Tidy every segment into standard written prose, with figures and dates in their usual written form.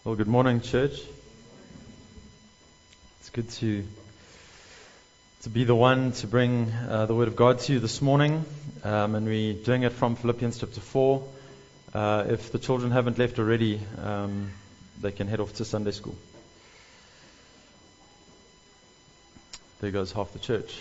Well, good morning, church. It's good to be the one to bring the Word of God to you this morning, and we're doing it from Philippians chapter 4. If the children haven't left already, they can head off to Sunday school. There goes half the church.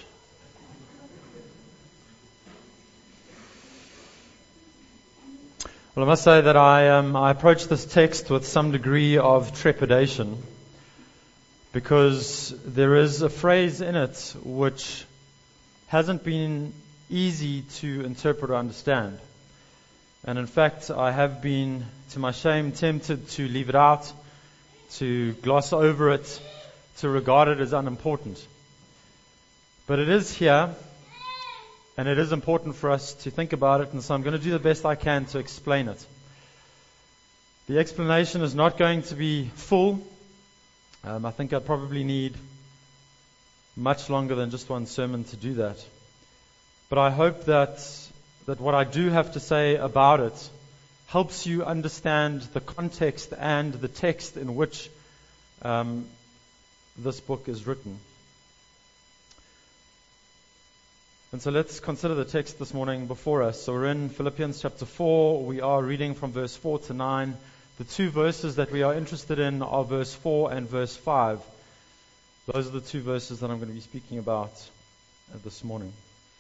Well, I must say that I approach this text with some degree of trepidation, because there is a phrase in it which hasn't been easy to interpret or understand. And in fact, I have been, to my shame, tempted to leave it out, to gloss over it, to regard it as unimportant. But it is here, and it is important for us to think about it, and so I'm going to do the best I can to explain it. The explanation is not going to be full. I think I'd probably need much longer than just one sermon to do that. But I hope that what I do have to say about it helps you understand the context and the text in which this book is written. And so let's consider the text this morning before us. So we're in Philippians chapter 4. We are reading from verse 4 to 9. The two verses that we are interested in are verse 4 and verse 5. Those are the two verses that I'm going to be speaking about this morning.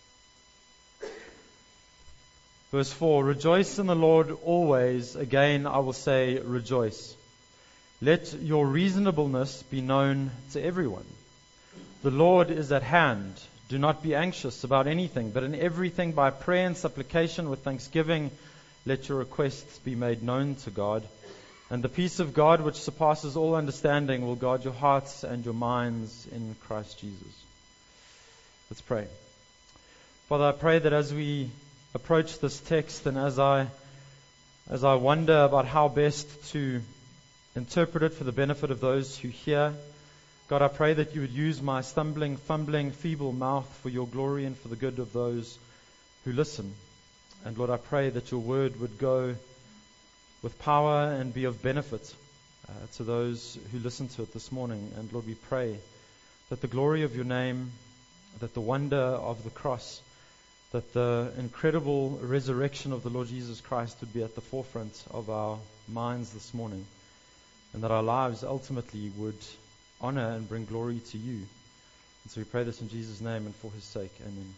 Verse 4, "Rejoice in the Lord always. Again, I will say rejoice. Let your reasonableness be known to everyone. The Lord is at hand. Do not be anxious about anything, but in everything by prayer and supplication with thanksgiving, let your requests be made known to God. And the peace of God, which surpasses all understanding, will guard your hearts and your minds in Christ Jesus." Let's pray. Father, I pray that as we approach this text and as I wonder about how best to interpret it for the benefit of those who hear, God, I pray that you would use my stumbling, fumbling, feeble mouth for your glory and for the good of those who listen. And Lord, I pray that your word would go with power and be of benefit to those who listen to it this morning. And Lord, we pray that the glory of your name, that the wonder of the cross, that the incredible resurrection of the Lord Jesus Christ would be at the forefront of our minds this morning, and that our lives ultimately would honor and bring glory to you. And so we pray this in Jesus' name and for his sake. Amen.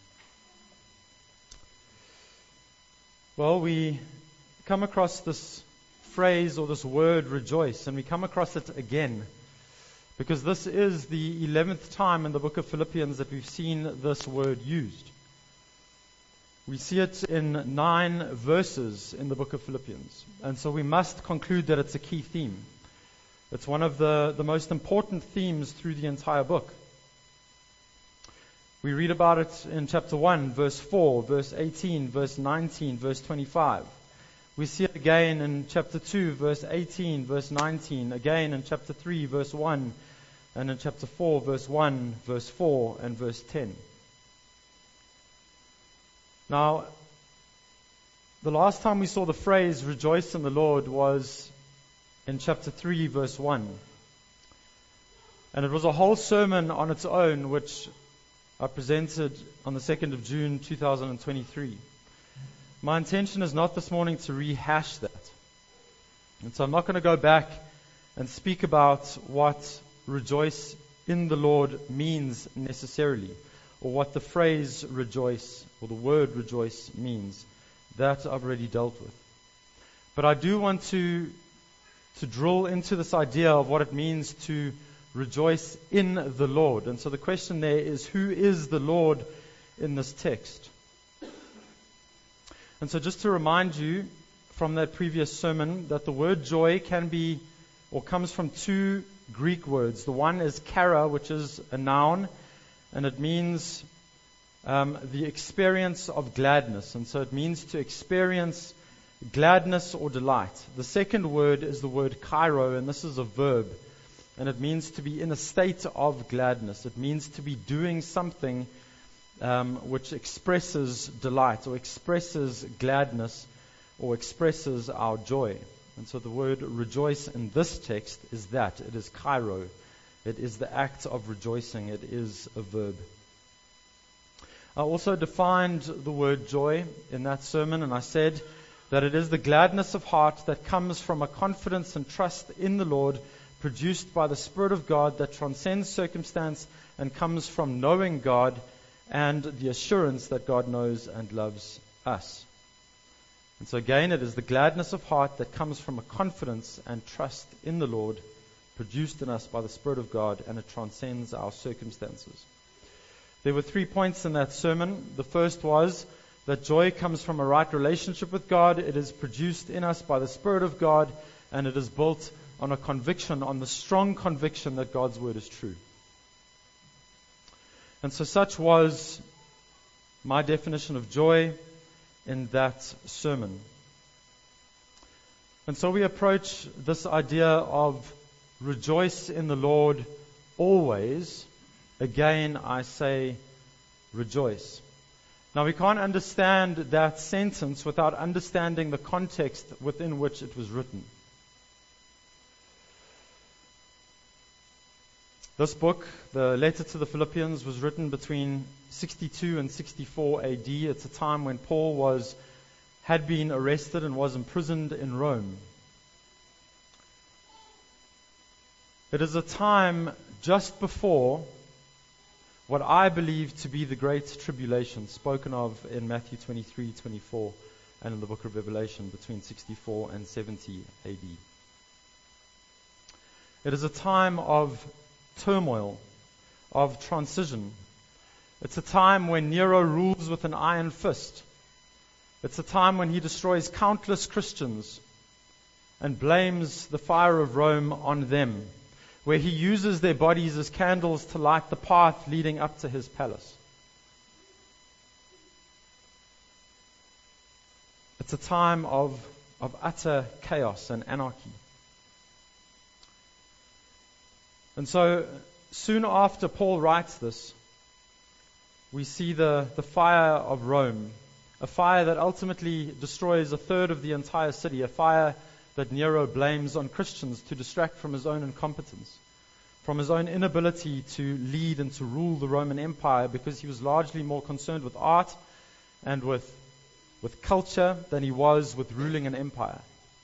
Well, we come across this phrase or this word rejoice, and we come across it again because this is the 11th time in the book of Philippians that we've seen this word used. We see it in 9 verses in the book of Philippians, and so we must conclude that it's a key theme. It's one of the most important themes through the entire book. We read about it in chapter 1, verse 4, verse 18, verse 19, verse 25. We see it again in chapter 2, verse 18, verse 19, again in chapter 3, verse 1, and in chapter 4, verse 1, verse 4, and verse 10. Now, the last time we saw the phrase rejoice in the Lord was in chapter 3, verse 1. And it was a whole sermon on its own, which I presented on the 2nd of June, 2023. My intention is not this morning to rehash that. And so I'm not going to go back and speak about what rejoice in the Lord means necessarily, or what the phrase rejoice, or the word rejoice means. That I've already dealt with. But I do want to drill into this idea of what it means to rejoice in the Lord. And so the question there is, who is the Lord in this text? And so just to remind you from that previous sermon that the word joy can be, or comes from 2 Greek words. The one is chara, which is a noun, and it means the experience of gladness. And so it means to experience gladness or delight. The second word is the word kairo, and this is a verb. And it means to be in a state of gladness. It means to be doing something which expresses delight or expresses gladness or expresses our joy. And so the word rejoice in this text is that. It is kairo. It is the act of rejoicing. It is a verb. I also defined the word joy in that sermon, and I said that it is the gladness of heart that comes from a confidence and trust in the Lord, produced by the Spirit of God that transcends circumstance and comes from knowing God and the assurance that God knows and loves us. And so again, it is the gladness of heart that comes from a confidence and trust in the Lord, produced in us by the Spirit of God, and it transcends our circumstances. There were 3 points in that sermon. The first was that joy comes from a right relationship with God. It is produced in us by the Spirit of God, and it is built on a conviction, on the strong conviction that God's word is true. And so such was my definition of joy in that sermon. And so we approach this idea of rejoice in the Lord always. Again, I say rejoice. Now, we can't understand that sentence without understanding the context within which it was written. This book, the letter to the Philippians, was written between 62 and 64 AD. It's a time when Paul had been arrested and was imprisoned in Rome. It is a time just before what I believe to be the Great Tribulation, spoken of in Matthew 23:24 and in the book of Revelation, between 64 and 70 AD. It is a time of turmoil, of transition. It's a time when Nero rules with an iron fist. It's a time when he destroys countless Christians and blames the fire of Rome on them, where he uses their bodies as candles to light the path leading up to his palace. It's a time of utter chaos and anarchy. And so, soon after Paul writes this, we see the fire of Rome, a fire that ultimately destroys a third of the entire city, a fire that Nero blames on Christians to distract from his own incompetence, from his own inability to lead and to rule the Roman Empire, because he was largely more concerned with art and with culture than he was with ruling an empire.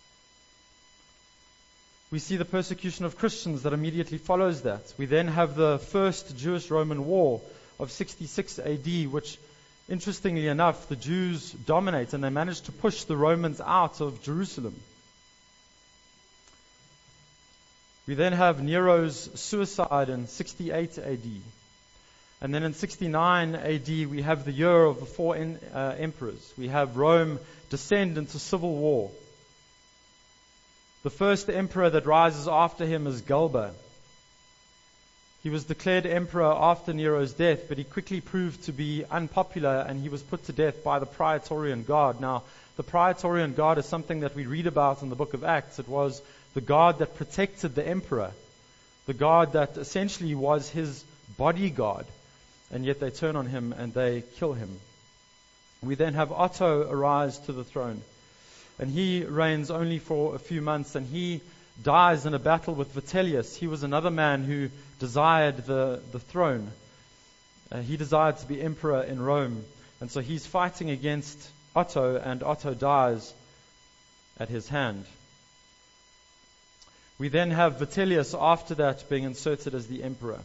We see the persecution of Christians that immediately follows that. We then have the first Jewish-Roman war of 66 AD, which, interestingly enough, the Jews dominate, and they manage to push the Romans out of Jerusalem. We then have Nero's suicide in 68 AD. And then in 69 AD, we have the year of the four emperors. We have Rome descend into civil war. The first emperor that rises after him is Galba. He was declared emperor after Nero's death, but he quickly proved to be unpopular, and he was put to death by the Praetorian Guard. Now, the Praetorian Guard is something that we read about in the book of Acts. It was the guard that protected the emperor, the guard that essentially was his bodyguard, and yet they turn on him and they kill him. We then have Otto arise to the throne, and he reigns only for a few months, and he dies in a battle with Vitellius. He was another man who desired the throne. He desired to be emperor in Rome, and so he's fighting against Otto, and Otto dies at his hand. We then have Vitellius after that being inserted as the emperor.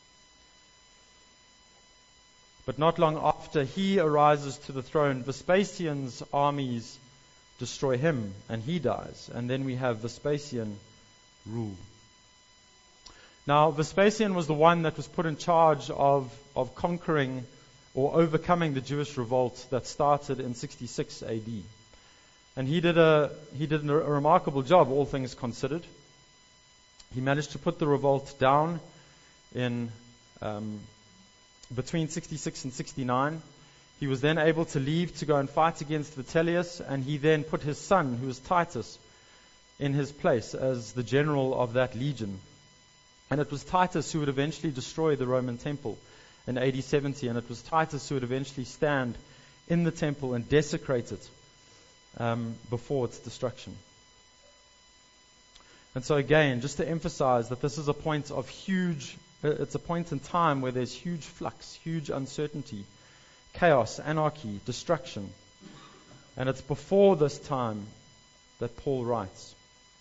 But not long after he arises to the throne, Vespasian's armies destroy him, and he dies. And then we have Vespasian rule. Now, Vespasian was the one that was put in charge of conquering or overcoming the Jewish revolt that started in 66 AD. And he did a remarkable job, all things considered. He managed to put the revolt down in between 66 and 69. He was then able to leave to go and fight against Vitellius, and he then put his son, who was Titus, in his place as the general of that legion. And it was Titus who would eventually destroy the Roman temple in AD 70, and it was Titus who would eventually stand in the temple and desecrate it before its destruction. And so again, just to emphasize that this is a point of it's a point in time where there's huge flux, huge uncertainty, chaos, anarchy, destruction. And it's before this time that Paul writes.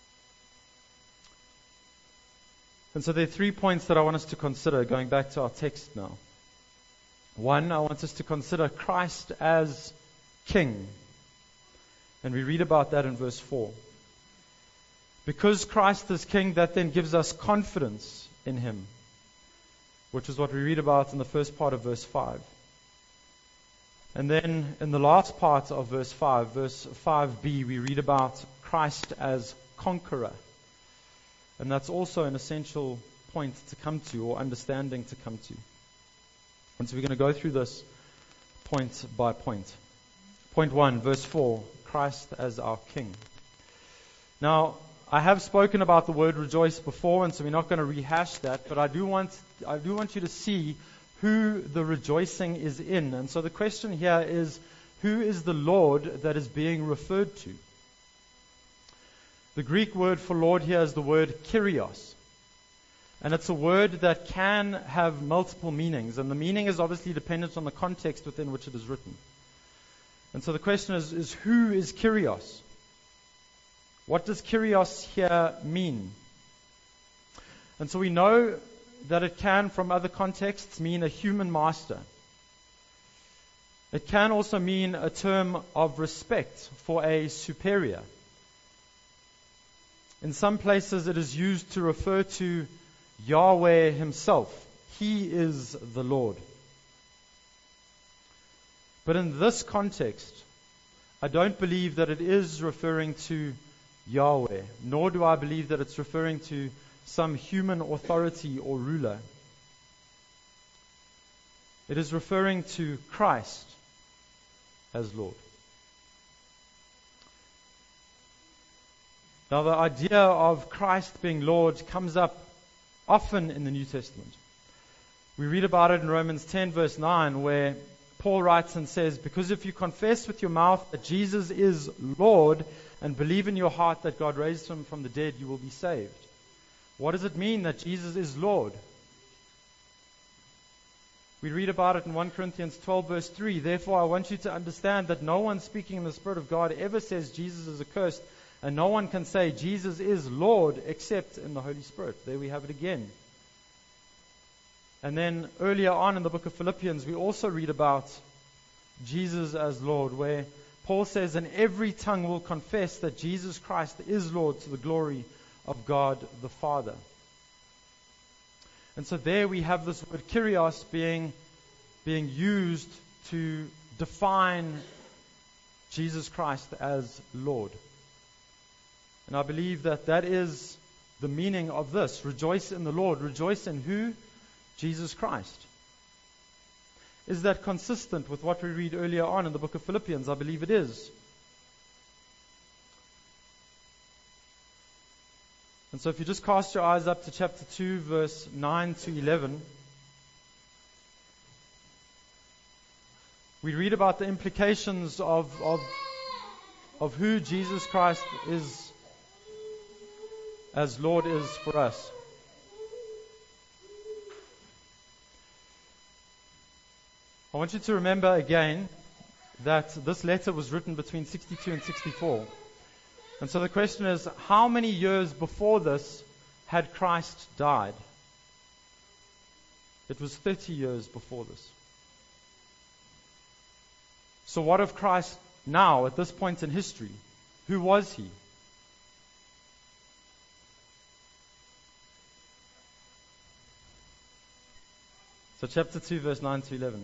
And so there are 3 points that I want us to consider, going back to our text now. 1, I want us to consider Christ as King. And we read about that in verse 4. Because Christ is King, that then gives us confidence in Him, which is what we read about in the first part of verse 5. And then in the last part of verse 5, verse 5b, we read about Christ as conqueror. And that's also an essential point to come to, or understanding to come to. And so we're going to go through this point by point. Point 1, verse 4, Christ as our King. Now, I have spoken about the word rejoice before, and so we're not going to rehash that, but I do want you to see who the rejoicing is in. And so the question here is, who is the Lord that is being referred to? The Greek word for Lord here is the word Kyrios. And it's a word that can have multiple meanings. And the meaning is obviously dependent on the context within which it is written. And so the question is who is Kyrios? What does Kyrios here mean? And so we know that it can, from other contexts, mean a human master. It can also mean a term of respect for a superior. In some places it is used to refer to Yahweh Himself. He is the Lord. But in this context, I don't believe that it is referring to Yahweh, nor do I believe that it's referring to some human authority or ruler. It is referring to Christ as Lord. Now, the idea of Christ being Lord comes up often in the New Testament. We read about it in Romans 10, verse 9, where Paul writes and says, because if you confess with your mouth that Jesus is Lord and believe in your heart that God raised Him from the dead, you will be saved. What does it mean that Jesus is Lord? We read about it in 1 Corinthians 12, verse 3. Therefore, I want you to understand that no one speaking in the Spirit of God ever says Jesus is accursed, and no one can say Jesus is Lord except in the Holy Spirit. There we have it again. And then earlier on in the book of Philippians, we also read about Jesus as Lord, where Paul says, and every tongue will confess that Jesus Christ is Lord to the glory of God the Father. And so there we have this word Kyrios being used to define Jesus Christ as Lord. And I believe that that is the meaning of this. Rejoice in the Lord. Rejoice in who? Jesus Christ. Is that consistent with what we read earlier on in the book of Philippians? I believe it is. And so if you just cast your eyes up to chapter 2, verse 9 to 11, we read about the implications of who Jesus Christ is as Lord is for us. I want you to remember again that this letter was written between 62 and 64. And so the question is, how many years before this had Christ died? It was 30 years before this. So what of Christ now, at this point in history? Who was He? So chapter 2, verse 9 to 11.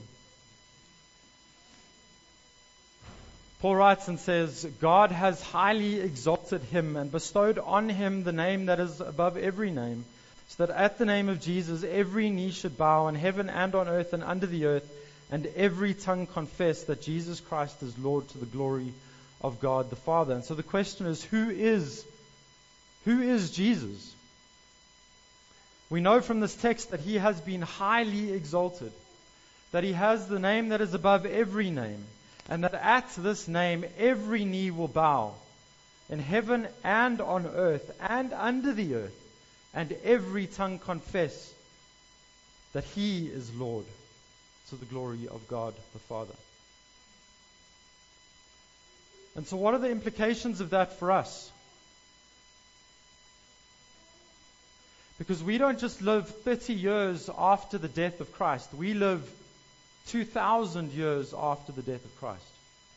Paul writes and says, God has highly exalted Him and bestowed on Him the name that is above every name, so that at the name of Jesus every knee should bow in heaven and on earth and under the earth, and every tongue confess that Jesus Christ is Lord to the glory of God the Father. And so the question is, who is Jesus? We know from this text that He has been highly exalted, that He has the name that is above every name, and that at this name every knee will bow, in heaven and on earth and under the earth, and every tongue confess that He is Lord, to the glory of God the Father. And so what are the implications of that for us? Because we don't just live 30 years after the death of Christ. We live 2,000 years after the death of Christ.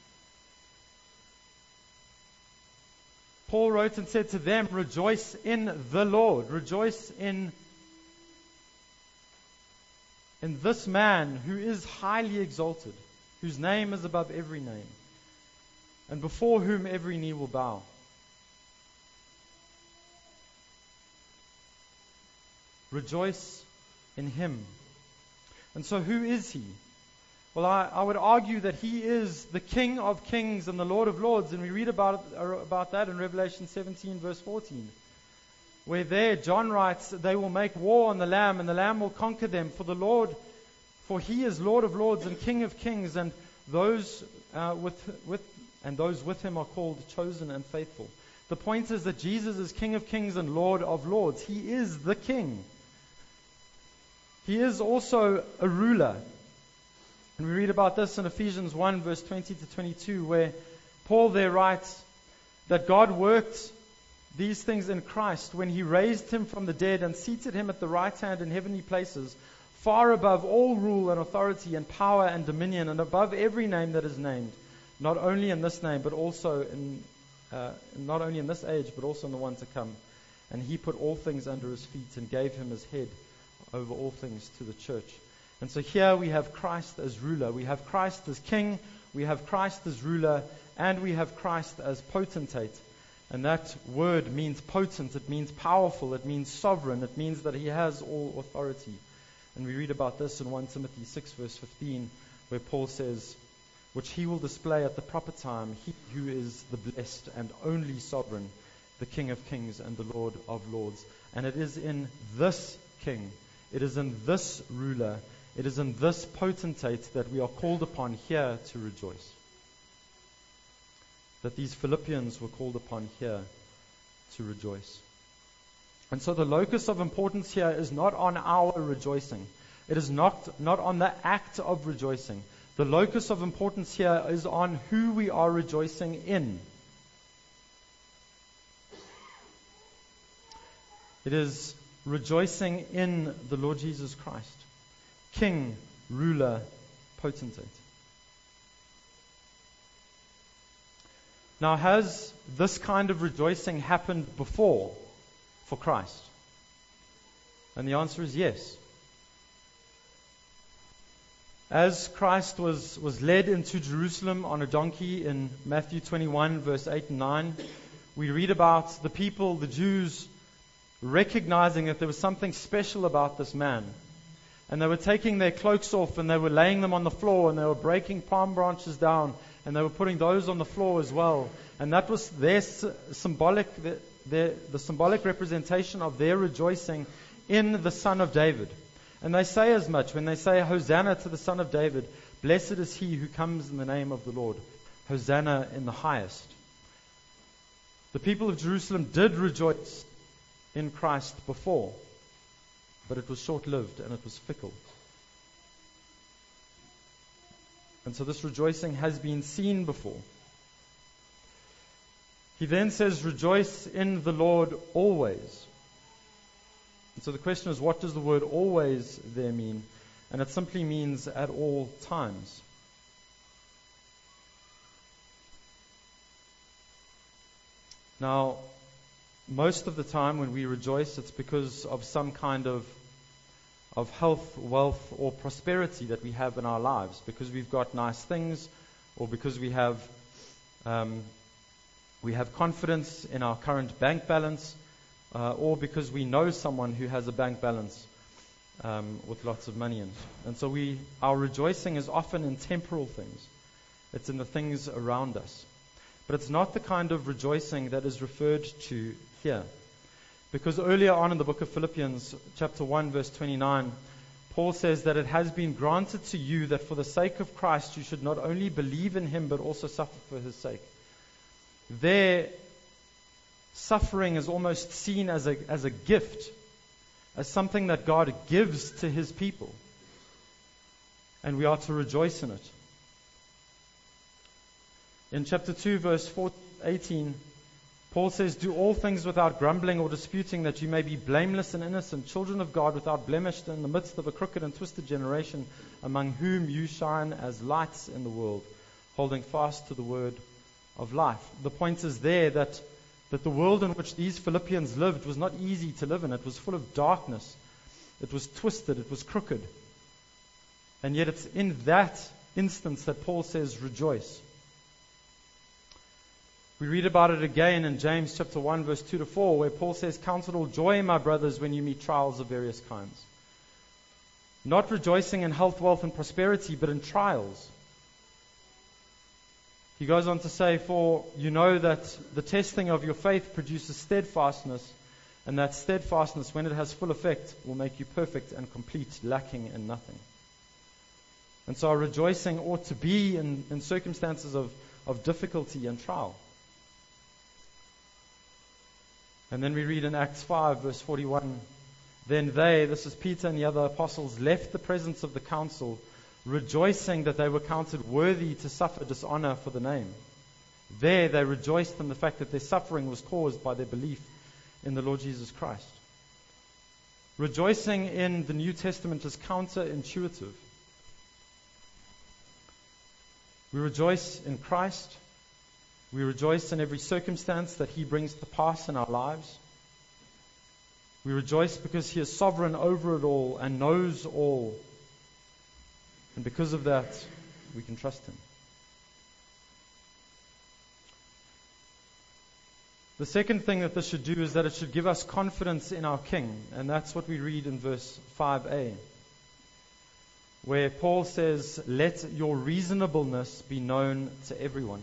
Paul wrote and said to them, rejoice in the Lord. Rejoice in this man who is highly exalted, whose name is above every name, and before whom every knee will bow. Rejoice in Him. And so who is He? Well, I would argue that He is the King of kings and the Lord of lords. And we read about that in Revelation 17 verse 14. Where there, John writes, they will make war on the Lamb, and the Lamb will conquer them. For He is Lord of lords and King of kings, and those with Him are called chosen and faithful. The point is that Jesus is King of kings and Lord of lords. He is the King. He is also a ruler. And we read about this in Ephesians 1 verse 20 to 22, where Paul there writes that God worked these things in Christ when He raised Him from the dead and seated Him at the right hand in heavenly places, far above all rule and authority and power and dominion, and above every name that is named, not only in this name, but also not only in this age, but also in the one to come. And He put all things under His feet and gave Him as head over all things to the church. And so here we have Christ as ruler, we have Christ as king, we have Christ as ruler, and we have Christ as potentate. And that word means potent, it means powerful, it means sovereign, it means that He has all authority. And we read about this in 1 Timothy 6 verse 15, where Paul says, which He will display at the proper time, He who is the blessed and only sovereign, the King of kings and the Lord of lords. And it is in this King, it is in this ruler, it is in this potentate that we are called upon here to rejoice. That these Philippians were called upon here to rejoice. And so the locus of importance here is not on our rejoicing. It is not on the act of rejoicing. The locus of importance here is on who we are rejoicing in. It is rejoicing in the Lord Jesus Christ, King, ruler, potentate. Now, has this kind of rejoicing happened before for Christ? And the answer is yes. As Christ was led into Jerusalem on a donkey in Matthew 21, verse 8 and 9, we read about the people, the Jews, recognizing that there was something special about this man. And they were taking their cloaks off and they were laying them on the floor and they were breaking palm branches down and they were putting those on the floor as well. And that was their symbolic representation of their rejoicing in the Son of David. And they say as much when they say, Hosanna to the Son of David, blessed is He who comes in the name of the Lord. Hosanna in the highest. The people of Jerusalem did rejoice in Christ before, but it was short-lived and it was fickle. And so this rejoicing has been seen before. He then says, rejoice in the Lord always. And so the question is, what does the word always there mean? And it simply means at all times. Now, most of the time when we rejoice, it's because of some kind of health, wealth, or prosperity that we have in our lives. Because we've got nice things, or because we have confidence in our current bank balance, or because we know someone who has a bank balance with lots of money in it. And so our rejoicing is often in temporal things. It's in the things around us. But it's not the kind of rejoicing that is referred to here. Because earlier on in the book of Philippians, chapter 1, verse 29, Paul says that it has been granted to you that for the sake of Christ you should not only believe in Him, but also suffer for His sake. There, Suffering is almost seen as a gift, as something that God gives to His people. And we are to rejoice in it. In chapter 2, verse 18, Paul says, "Do all things without grumbling or disputing, that you may be blameless and innocent, children of God without blemish in the midst of a crooked and twisted generation, among whom you shine as lights in the world, holding fast to the word of life." The point is there that the world in which these Philippians lived was not easy to live in. It was full of darkness. It was twisted. It was crooked. And yet it's in that instance that Paul says, rejoice. We read about it again in James chapter 1, verse 2 to 4, where Paul says, "Count it all joy, my brothers, when you meet trials of various kinds." Not rejoicing in health, wealth, and prosperity, but in trials. He goes on to say, "For you know that the testing of your faith produces steadfastness, and that steadfastness, when it has full effect, will make you perfect and complete, lacking in nothing." And so our rejoicing ought to be in circumstances of difficulty and trial. And then we read in Acts 5, verse 41, "Then they," this is Peter and the other apostles, "left the presence of the council, rejoicing that they were counted worthy to suffer dishonor for the name. There they rejoiced in the fact that their suffering was caused by their belief in the Lord Jesus Christ." Rejoicing in the New Testament is counterintuitive. We rejoice in Christ. We rejoice in every circumstance that He brings to pass in our lives. We rejoice because He is sovereign over it all and knows all. And because of that, we can trust Him. The second thing that this should do is that it should give us confidence in our King. And that's what we read in verse 5a, where Paul says, "Let your reasonableness be known to everyone."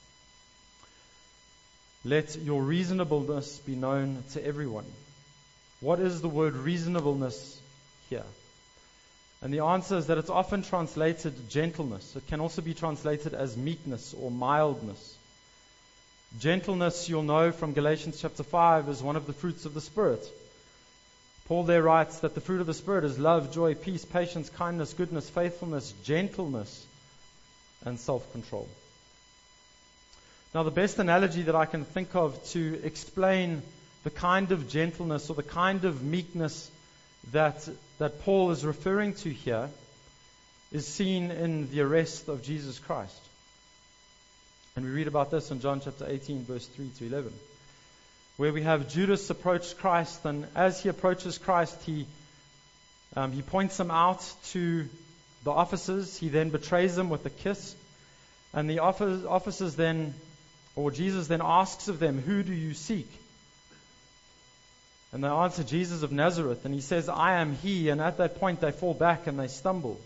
Let your reasonableness be known to everyone. What is the word reasonableness here? And the answer is that it's often translated gentleness. It can also be translated as meekness or mildness. Gentleness, you'll know from Galatians chapter 5, is one of the fruits of the Spirit. Paul there writes that the fruit of the Spirit is love, joy, peace, patience, kindness, goodness, faithfulness, gentleness, and self-control. Now, the best analogy that I can think of to explain the kind of gentleness or the kind of meekness that Paul is referring to here is seen in the arrest of Jesus Christ. And we read about this in John chapter 18, verse 3 to 11, where we have Judas approach Christ, and as he approaches Christ, he points him out to the officers. He then betrays them with a kiss. And the officers then, or Jesus then asks of them, "Who do you seek?" And they answer, "Jesus of Nazareth." And he says, "I am he." And at that point they fall back and they stumble.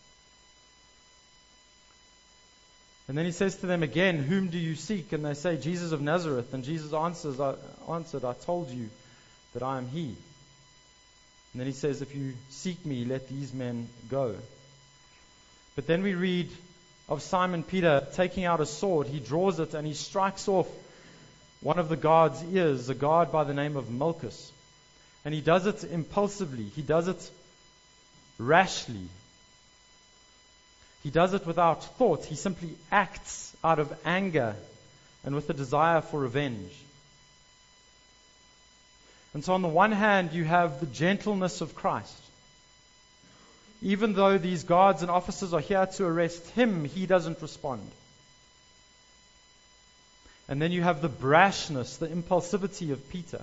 And then he says to them again, "Whom do you seek?" And they say, "Jesus of Nazareth." And Jesus answered, "I told you that I am he." And then he says, "If you seek me, let these men go." But then we read of Simon Peter taking out a sword. He draws it and he strikes off one of the guard's ears, a guard by the name of Malchus. And he does it impulsively. He does it rashly. He does it without thought. He simply acts out of anger and with a desire for revenge. And so on the one hand, you have the gentleness of Christ. Even though these guards and officers are here to arrest him, he doesn't respond. And then you have the brashness, the impulsivity of Peter.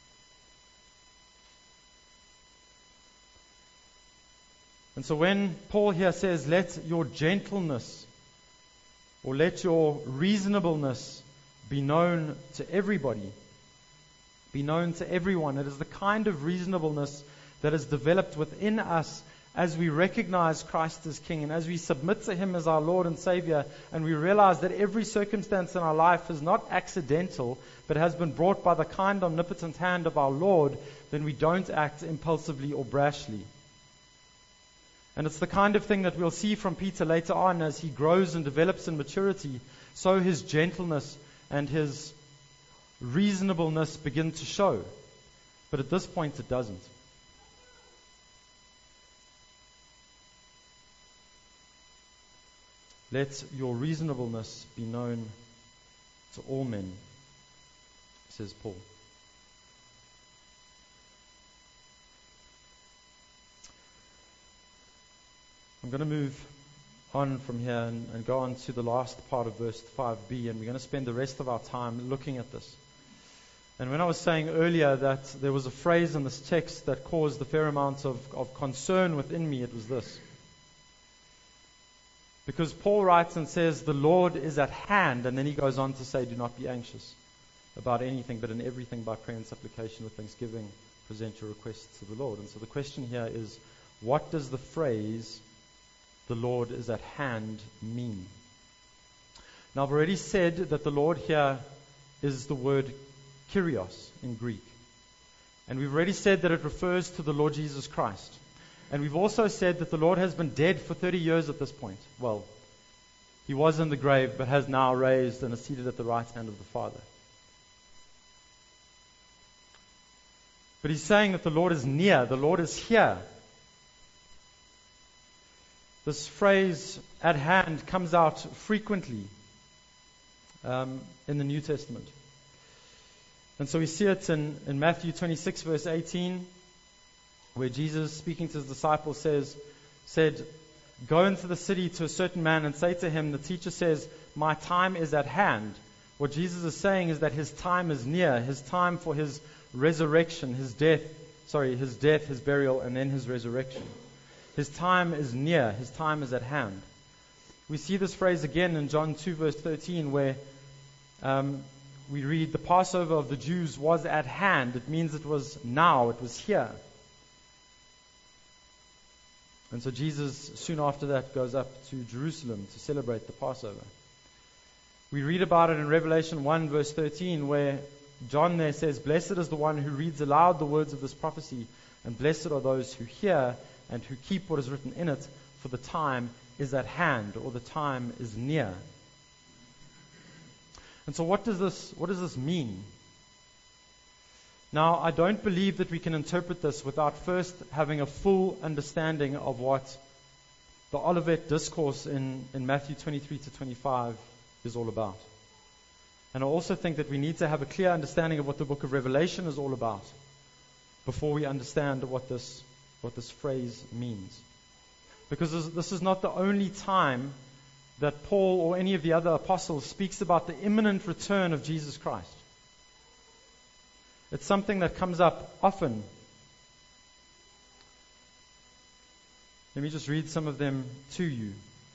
And so when Paul here says, "Let your gentleness or let your reasonableness be known to everybody," be known to everyone, it is the kind of reasonableness that is developed within us as we recognize Christ as King and as we submit to Him as our Lord and Savior, and we realize that every circumstance in our life is not accidental, but has been brought by the kind, omnipotent hand of our Lord, then we don't act impulsively or brashly. And it's the kind of thing that we'll see from Peter later on as he grows and develops in maturity. So his gentleness and his reasonableness begin to show. But at this point, it doesn't. Let your reasonableness be known to all men, says Paul. I'm going to move on from here and go on to the last part of verse 5b, and we're going to spend the rest of our time looking at this. And when I was saying earlier that there was a phrase in this text that caused a fair amount of concern within me, it was this. Because Paul writes and says, the Lord is at hand, and then he goes on to say, do not be anxious about anything, but in everything by prayer and supplication with thanksgiving, present your requests to the Lord. And so the question here is, what does the phrase, the Lord is at hand, mean? Now I've already said that the Lord here is the word Kyrios in Greek. And we've already said that it refers to the Lord Jesus Christ. And we've also said that the Lord has been dead for 30 years at this point. Well, he was in the grave, but has now raised and is seated at the right hand of the Father. But he's saying that the Lord is near, the Lord is here. This phrase, at hand, comes out frequently in the New Testament. And so we see it in Matthew 26, verse 18, where Jesus, speaking to his disciples, said, go into the city to a certain man and say to him, the teacher says, my time is at hand. What Jesus is saying is that his time is near, his time for his resurrection, his death, his burial, and then his resurrection. His time is near, his time is at hand. We see this phrase again in John 2, verse 13, where we read, the Passover of the Jews was at hand. It means it was now, it was here. And so Jesus, soon after that, goes up to Jerusalem to celebrate the Passover. We read about it in Revelation 1, verse 13, where John there says, blessed is the one who reads aloud the words of this prophecy, and blessed are those who hear and who keep what is written in it, for the time is at hand, or the time is near. And so what does this mean? Now, I don't believe that we can interpret this without first having a full understanding of what the Olivet Discourse in Matthew 23 to 25 is all about. And I also think that we need to have a clear understanding of what the book of Revelation is all about before we understand what this phrase means. Because this is not the only time that Paul or any of the other apostles speaks about the imminent return of Jesus Christ. It's something that comes up often. Let me just read some of them to you.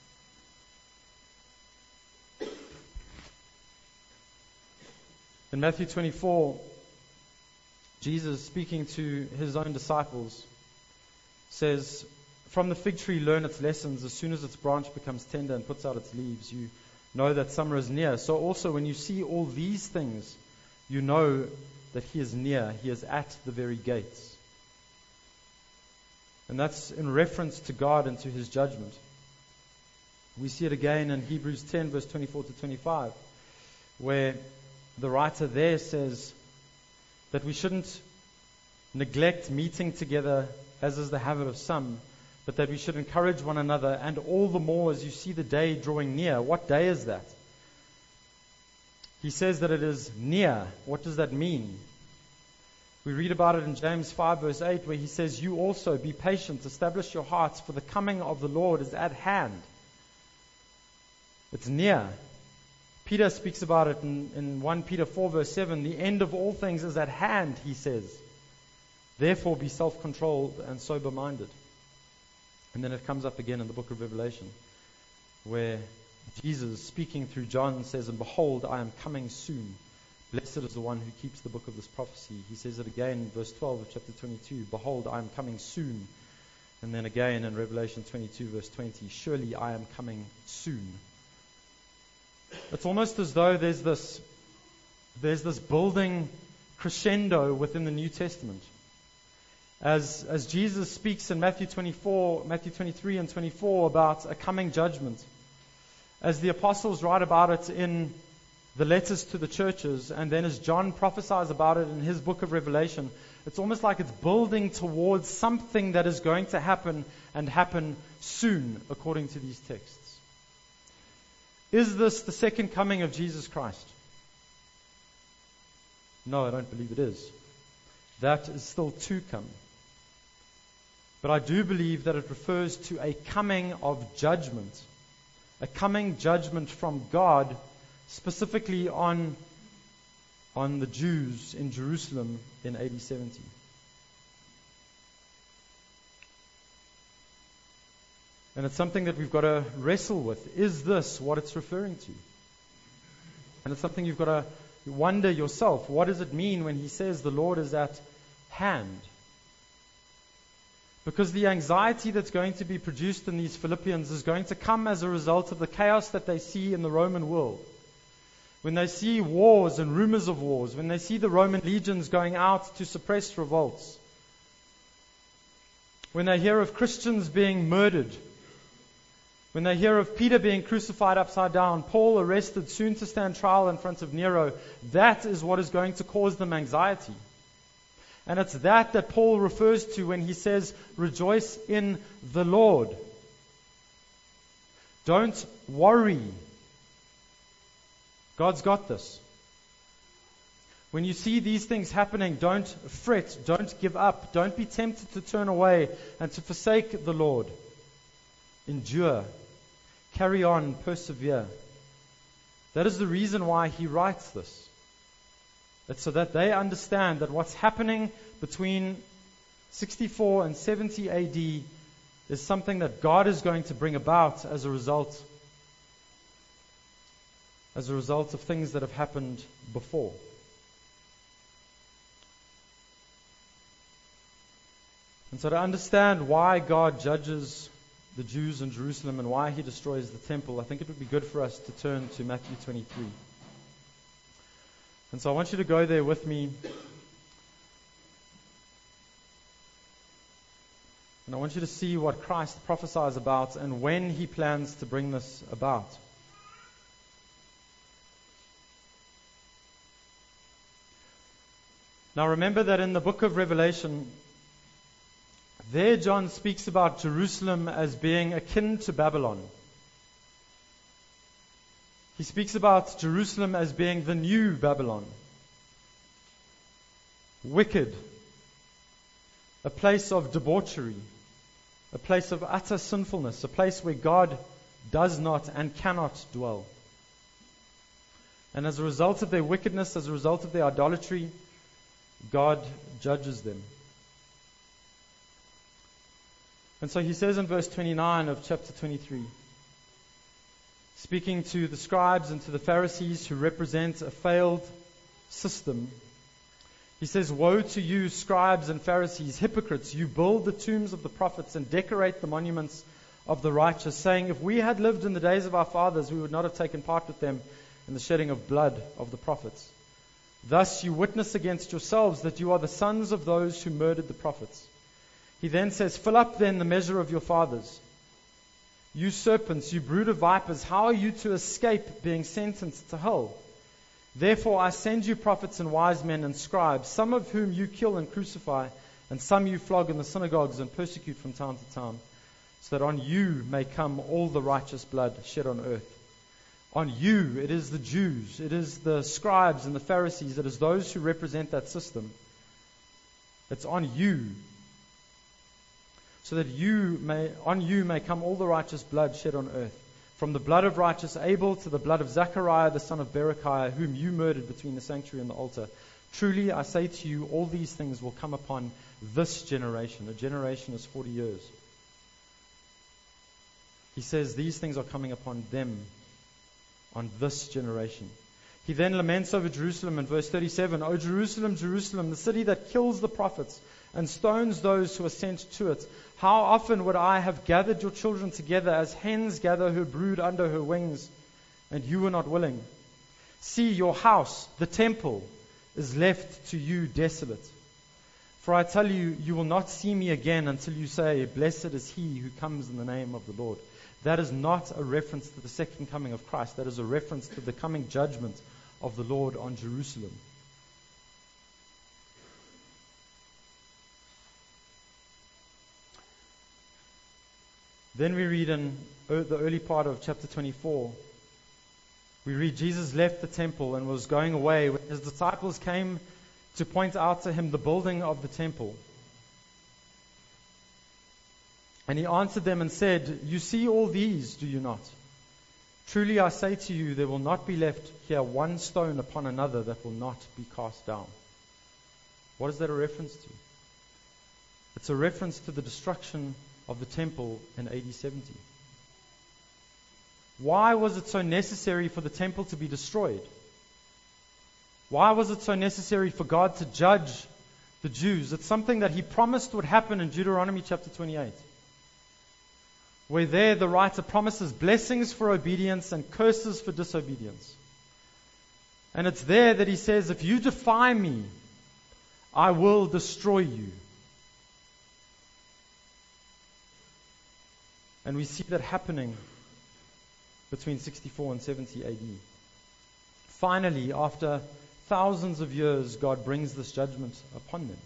In Matthew 24, Jesus, speaking to his own disciples, says, from the fig tree learn its lessons. As soon as its branch becomes tender and puts out its leaves, you know that summer is near. So also when you see all these things, you know that he is near. He is at the very gates. And that's in reference to God and to his judgment. We see it again in Hebrews 10, verse 24 to 25, where the writer there says that we shouldn't neglect meeting together, as is the habit of some, but that we should encourage one another, and all the more as you see the day drawing near. What day is that? He says that it is near. What does that mean? We read about it in James 5, verse 8, where he says, you also be patient, establish your hearts, for the coming of the Lord is at hand. It's near. Peter speaks about it in 1 Peter 4, verse 7. The end of all things is at hand, he says. Therefore be self-controlled and sober-minded. And then it comes up again in the book of Revelation, where Jesus, speaking through John, says, and behold, I am coming soon. Blessed is the one who keeps the book of this prophecy. He says it again in verse 12 of chapter 22. Behold, I am coming soon. And then again in Revelation 22, verse 20. Surely I am coming soon. It's almost as though there's this building crescendo within the New Testament. As Jesus speaks in Matthew 23 and 24 about a coming judgment, as the apostles write about it in the letters to the churches, and then as John prophesies about it in his book of Revelation, it's almost like it's building towards something that is going to happen and happen soon, according to these texts. Is this the second coming of Jesus Christ? No, I don't believe it is. That is still to come. But I do believe that it refers to a coming of judgment. A coming judgment from God, specifically on the Jews in Jerusalem in AD 70. And it's something that we've got to wrestle with. Is this what it's referring to? And it's something you've got to wonder yourself. What does it mean when he says the Lord is at hand? Because the anxiety that's going to be produced in these Philippians is going to come as a result of the chaos that they see in the Roman world. When they see wars and rumors of wars, when they see the Roman legions going out to suppress revolts, when they hear of Christians being murdered, when they hear of Peter being crucified upside down, Paul arrested, soon to stand trial in front of Nero, that is what is going to cause them anxiety. And it's that Paul refers to when he says, rejoice in the Lord. Don't worry. God's got this. When you see these things happening, don't fret, don't give up, don't be tempted to turn away and to forsake the Lord. Endure. Carry on, persevere. That is the reason why he writes this. It's so that they understand that what's happening between 64 and 70 AD is something that God is going to bring about as a result of things that have happened before. And so to understand why God judges the Jews in Jerusalem and why he destroys the temple, I think it would be good for us to turn to Matthew 23. And so I want you to go there with me. And I want you to see what Christ prophesies about and when he plans to bring this about. Now remember that in the book of Revelation, there John speaks about Jerusalem as being akin to Babylon. He speaks about Jerusalem as being the new Babylon. Wicked. A place of debauchery. A place of utter sinfulness. A place where God does not and cannot dwell. And as a result of their wickedness, as a result of their idolatry, God judges them. And so he says in verse 29 of chapter 23, speaking to the scribes and to the Pharisees who represent a failed system, he says, woe to you, scribes and Pharisees, hypocrites! You build the tombs of the prophets and decorate the monuments of the righteous, saying, if we had lived in the days of our fathers, we would not have taken part with them in the shedding of blood of the prophets. Thus you witness against yourselves that you are the sons of those who murdered the prophets. He then says, fill up then the measure of your fathers. You serpents, you brood of vipers, how are you to escape being sentenced to hell? Therefore I send you prophets and wise men and scribes, some of whom you kill and crucify, and some you flog in the synagogues and persecute from town to town, so that on you may come all the righteous blood shed on earth. On you, it is the Jews, it is the scribes and the Pharisees, it is those who represent that system. It's on you. So that on you may come all the righteous blood shed on earth, from the blood of righteous Abel to the blood of Zechariah the son of Berechiah, whom you murdered between the sanctuary and the altar. Truly I say to you, all these things will come upon this generation. A generation is 40 years. He says these things are coming upon them, on this generation. He then laments over Jerusalem in verse 37, O Jerusalem, Jerusalem, the city that kills the prophets and stones those who are sent to it. How often would I have gathered your children together as hens gather her brood under her wings, and you were not willing. See, your house, the temple, is left to you desolate. For I tell you, you will not see me again until you say, blessed is he who comes in the name of the Lord. That is not a reference to the second coming of Christ. That is a reference to the coming judgment of the Lord on Jerusalem. Then we read in the early part of chapter 24, we read Jesus left the temple and was going away when his disciples came to point out to him the building of the temple. And he answered them and said, "You see all these, do you not? Truly I say to you, there will not be left here one stone upon another that will not be cast down." What is that a reference to? It's a reference to the destruction of the temple in AD 70. Why was it so necessary for the temple to be destroyed? Why was it so necessary for God to judge the Jews? It's something that He promised would happen in Deuteronomy chapter 28. Where there the writer promises blessings for obedience and curses for disobedience. And it's there that He says, if you defy me, I will destroy you. And we see that happening between 64 and 70 AD. Finally, after thousands of years, God brings this judgment upon them.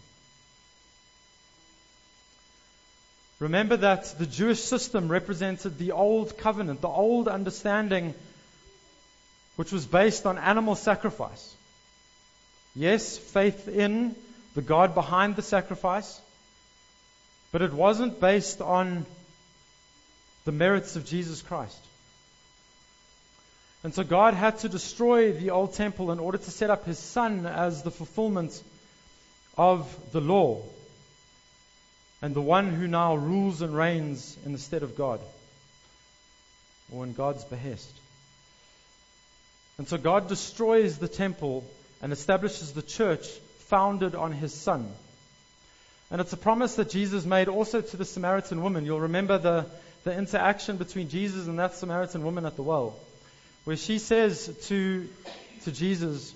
Remember that the Jewish system represented the old covenant, the old understanding, which was based on animal sacrifice. Yes, faith in the God behind the sacrifice, but it wasn't based on the merits of Jesus Christ. And so God had to destroy the old temple in order to set up His Son as the fulfillment of the law, and the one who now rules and reigns in the stead of God, or in God's behest. And so God destroys the temple and establishes the church founded on His Son. And it's a promise that Jesus made also to the Samaritan woman. You'll remember the interaction between Jesus and that Samaritan woman at the well, where she says to Jesus,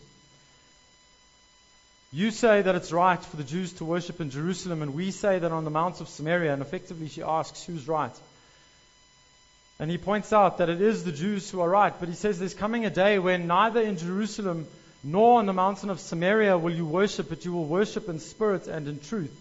"You say that it's right for the Jews to worship in Jerusalem, and we say that on the Mount of Samaria." And effectively she asks, who's right? And He points out that it is the Jews who are right, but He says there's coming a day when neither in Jerusalem nor on the mountain of Samaria will you worship, but you will worship in spirit and in truth.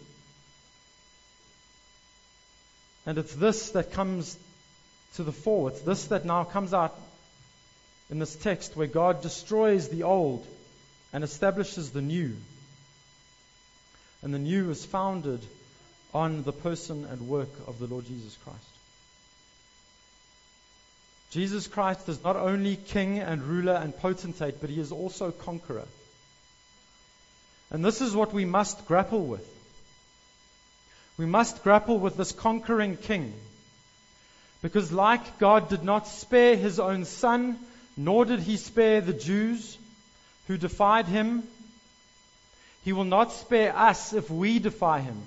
And it's this that comes to the fore. It's this that now comes out in this text, where God destroys the old and establishes the new. And the new is founded on the person and work of the Lord Jesus Christ. Jesus Christ is not only king and ruler and potentate, but He is also conqueror. And this is what we must grapple with. We must grapple with this conquering king. Because like God did not spare His own Son, nor did He spare the Jews who defied Him, He will not spare us if we defy Him.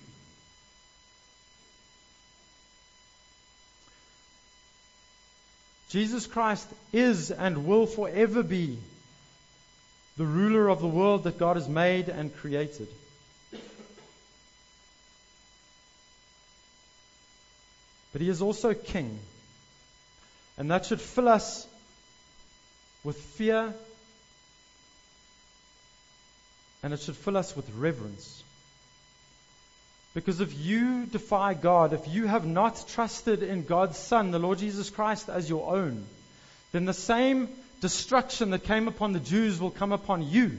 Jesus Christ is and will forever be the ruler of the world that God has made and created. But He is also King. And that should fill us with fear, and it should fill us with reverence. Because if you defy God, if you have not trusted in God's Son, the Lord Jesus Christ, as your own, then the same destruction that came upon the Jews will come upon you.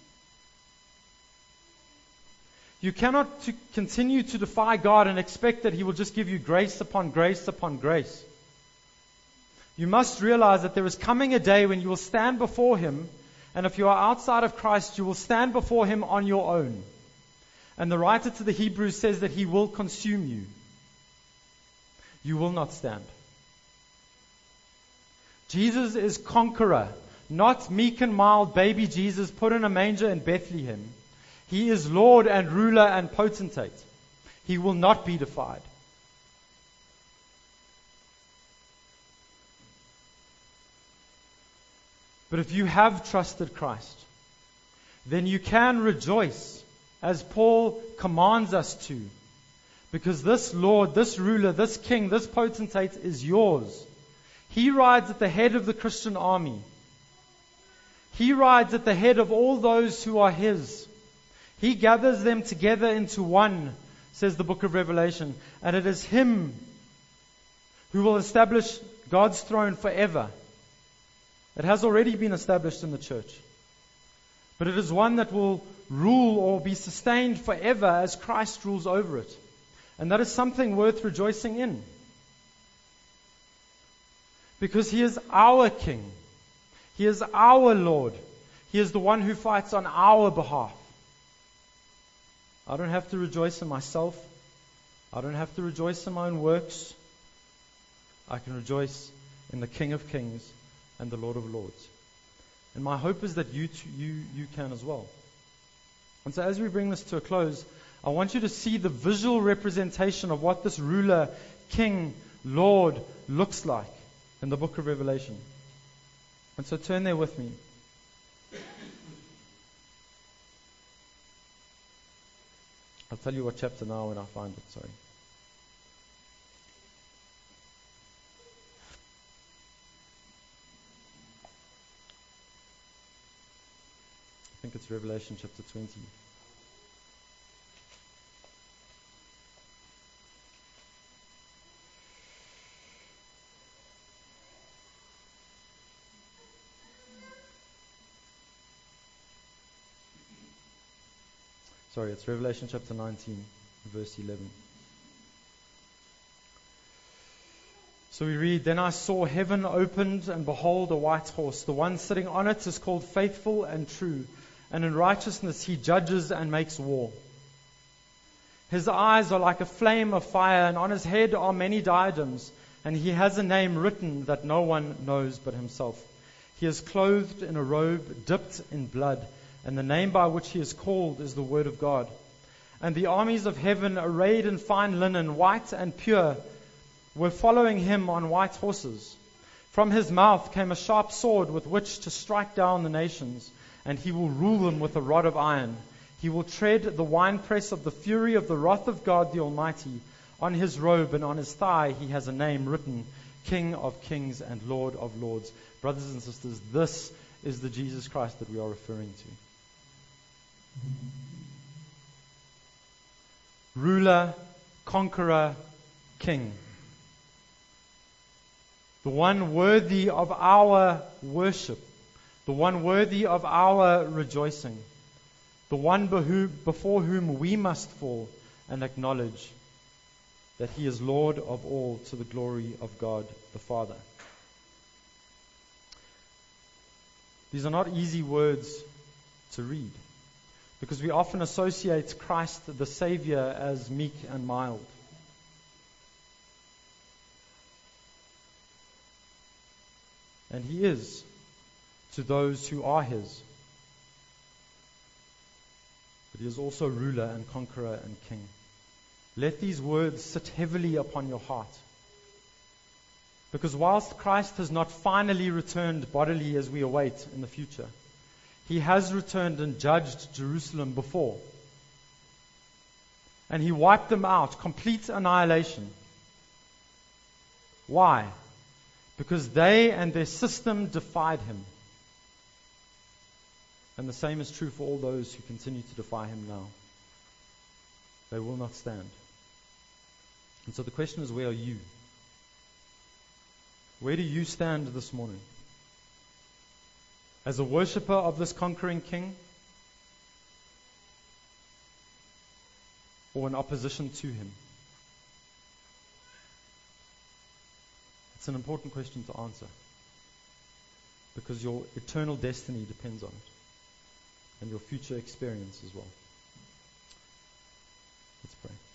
You cannot continue to defy God and expect that He will just give you grace upon grace upon grace. You must realize that there is coming a day when you will stand before Him, and if you are outside of Christ, you will stand before Him on your own. And the writer to the Hebrews says that He will consume you. You will not stand. Jesus is conqueror, not meek and mild baby Jesus put in a manger in Bethlehem. He is Lord and ruler and potentate. He will not be defied. But if you have trusted Christ, then you can rejoice, as Paul commands us to, because this Lord, this ruler, this king, this potentate is yours. He rides at the head of the Christian army. He rides at the head of all those who are His. He gathers them together into one, says the book of Revelation. And it is Him who will establish God's throne forever. It has already been established in the church. But it is one that will rule or be sustained forever as Christ rules over it. And that is something worth rejoicing in. Because He is our King. He is our Lord. He is the one who fights on our behalf. I don't have to rejoice in myself. I don't have to rejoice in my own works. I can rejoice in the King of Kings and the Lord of Lords. And my hope is that you can as well. And so as we bring this to a close, I want you to see the visual representation of what this ruler, King, Lord looks like in the book of Revelation. And so turn there with me. I'll tell you what chapter now when I find it, sorry. I think it's Revelation chapter 20. Sorry, it's Revelation chapter 19, verse 11. So we read, "Then I saw heaven opened, and behold, a white horse. The one sitting on it is called Faithful and True, and in righteousness he judges and makes war. His eyes are like a flame of fire, and on his head are many diadems, and he has a name written that no one knows but himself. He is clothed in a robe dipped in blood, and the name by which he is called is the Word of God. And the armies of heaven, arrayed in fine linen, white and pure, were following him on white horses. From his mouth came a sharp sword with which to strike down the nations, and he will rule them with a rod of iron. He will tread the winepress of the fury of the wrath of God the Almighty. On his robe and on his thigh he has a name written, King of Kings and Lord of Lords." Brothers and sisters, this is the Jesus Christ that we are referring to. Ruler, conqueror, king. The one worthy of our worship. The one worthy of our rejoicing. The one before whom we must fall and acknowledge that He is Lord of all, to the glory of God the Father. These are not easy words to read, because we often associate Christ the Savior as meek and mild. And He is to those who are His. But He is also ruler and conqueror and king. Let these words sit heavily upon your heart. Because whilst Christ has not finally returned bodily as we await in the future, He has returned and judged Jerusalem before. And He wiped them out, complete annihilation. Why? Because they and their system defied Him. And the same is true for all those who continue to defy Him now. They will not stand. And so the question is, where are you? Where do you stand this morning? As a worshipper of this conquering King? Or in opposition to Him? It's an important question to answer, because your eternal destiny depends on it, and your future experience as well. Let's pray.